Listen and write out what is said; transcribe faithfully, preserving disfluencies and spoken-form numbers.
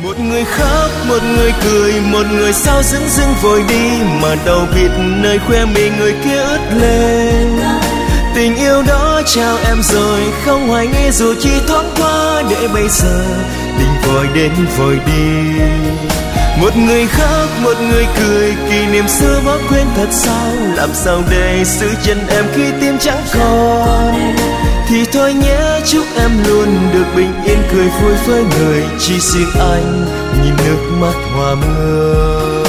Một người khóc, một người cười, một người sao dưng dưng vội đi, mà đâu biết nơi khoe mi người kia ướt lên. Tình yêu đó trao em rồi, không hoài nghi dù chỉ thoáng qua, để bây giờ tình vội đến vội đi. Một người khóc, một người cười, kỷ niệm xưa bỏ quên thật sao? Làm sao để giữ chân em khi tim chẳng còn? Thì thôi nhé, chúc em luôn được bình yên cười vui với người, chỉ riêng anh nhìn nước mắt hòa mưa.